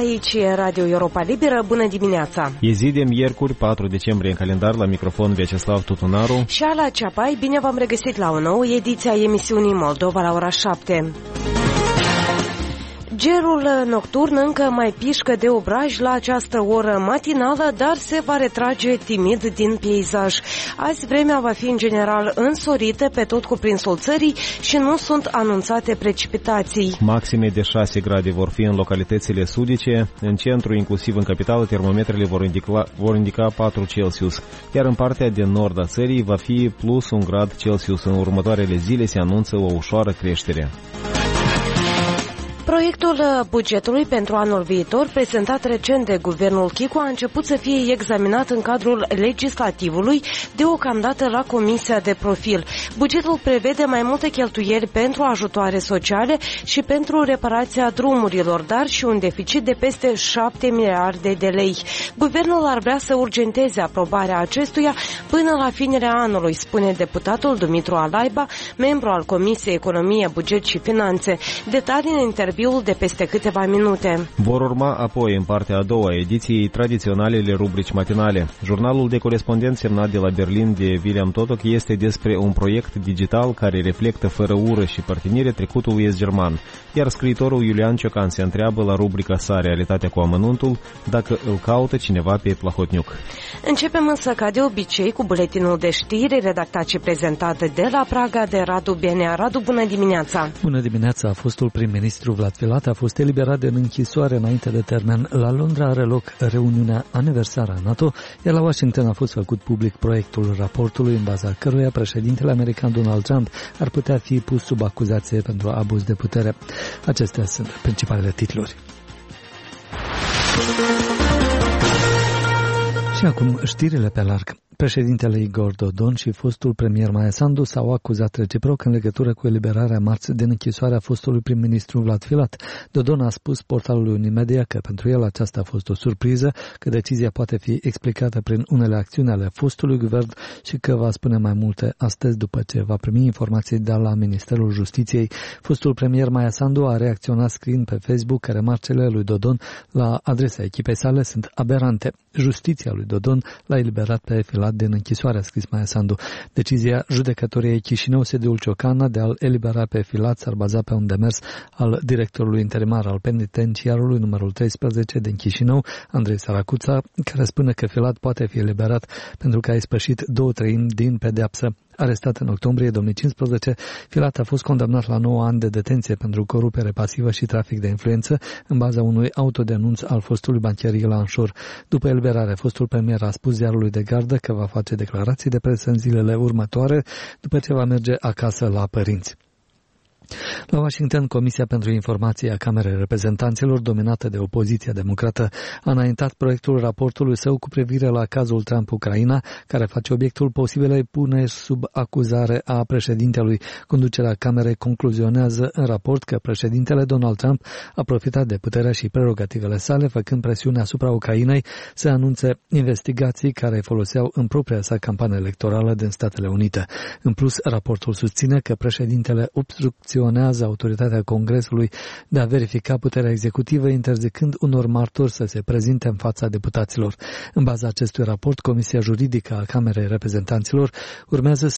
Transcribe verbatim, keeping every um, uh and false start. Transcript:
Aici e Radio Europa Liberă. Bună dimineața! E zi de miercuri, patru decembrie în calendar, la microfon Vyacheslav Tutunaru și Ala Ceapai. Bine v-am regăsit la o nouă ediție a emisiunii Moldova la ora șapte. Gerul nocturn încă mai pișcă de obraj la această oră matinală, dar se va retrage timid din peisaj. Azi vremea va fi în general însorită pe tot cuprinsul țării și nu sunt anunțate precipitații. Maxime de șase grade vor fi în localitățile sudice, în centru, inclusiv în capitală, termometrele vor indica, vor indica patru Celsius, iar în partea de nord a țării va fi plus un grad Celsius. În următoarele zile se anunță o ușoară creștere. Proiectul bugetului pentru anul viitor, prezentat recent de guvernul Chicu, a început să fie examinat în cadrul legislativului deocamdată la Comisia de Profil. Bugetul prevede mai multe cheltuieli pentru ajutoare sociale și pentru reparația drumurilor, dar și un deficit de peste șapte miliarde de lei. Guvernul ar vrea să urgenteze aprobarea acestuia până la finele anului, spune deputatul Dumitru Alaiba, membru al Comisiei Economie, Buget și Finanțe. Detalii în interviu de peste câteva minute. Vor urma apoi, în partea a doua a ediției, tradiționalele rubrici matinale. Jurnalul de corespondenți semnat de la Berlin de William Totok este despre un proiect digital care reflectă fără ură și părtinire trecutul est-german, iar scriitorul Iulian Ciocan se întreabă la rubrica sa Realitatea cu amănuntul dacă îl caută cineva pe Plahotniuc. Începem însă ca de obicei cu buletinul de știri redactat și prezentat de la Praga de Radu Benea. Radu, bună dimineața! Bună dimineața! Fostul prim-ministru Vlad Filat a fost eliberat din închisoare înainte de termen. La Londra are loc reuniunea aniversară a NATO, iar la Washington a fost făcut public proiectul raportului în baza căruia președintele american Donald Trump ar putea fi pus sub acuzație pentru abuz de putere. Acestea sunt principalele titluri. Și acum știrile pe larg. Președintele Igor Dodon și fostul premier Maia Sandu s-au acuzat reciproc în legătură cu eliberarea marți din închisoarea fostului prim-ministru Vlad Filat. Dodon a spus portalului Unimedia că pentru el aceasta a fost o surpriză, că decizia poate fi explicată prin unele acțiuni ale fostului guvern și că va spune mai multe astăzi după ce va primi informații de la Ministerul Justiției. Fostul premier Maia Sandu a reacționat scriind pe Facebook că remarcele lui Dodon la adresa echipei sale sunt aberante. Justiția lui Dodon l-a eliberat pe Filat din închisoare, a scris Maia Sandu. Decizia judecătoriei Chișinău, sediul Ciocana, de a-l elibera pe Filat s-ar baza pe un demers al directorului interimar al penitenciarului numărul treisprezece din Chișinău, Andrei Saracuța, care spune că Filat poate fi eliberat pentru că a ispășit două treimi din pedeapsă. Arestat în octombrie două mii cincisprezece, Filat a fost condamnat la nouă ani de detenție pentru corupere pasivă și trafic de influență în baza unui autodenunț al fostului banchier Ilan Șor. După eliberare, fostul premier a spus ziarului de gardă că va face declarații de presă în zilele următoare, după ce va merge acasă la părinți. La Washington, Comisia pentru Informații a Camerei Reprezentanților, dominată de opoziția democrată, a înaintat proiectul raportului său cu privire la cazul Trump-Ucraina, care face obiectul posibilei puneri sub acuzare a președintelui. Conducerea Camerei concluzionează în raport că președintele Donald Trump a profitat de puterea și prerogativele sale, făcând presiune asupra Ucrainei să anunțe investigații care foloseau în propria sa campanie electorală din Statele Unite. În plus, raportul susține că președintele obstrucționează autoritatea Congresului de a verifica puterea executivă, interzicând unor martori să se prezinte în fața deputaților. În baza acestui raport, Comisia Juridică a Camerei Reprezentanților urmează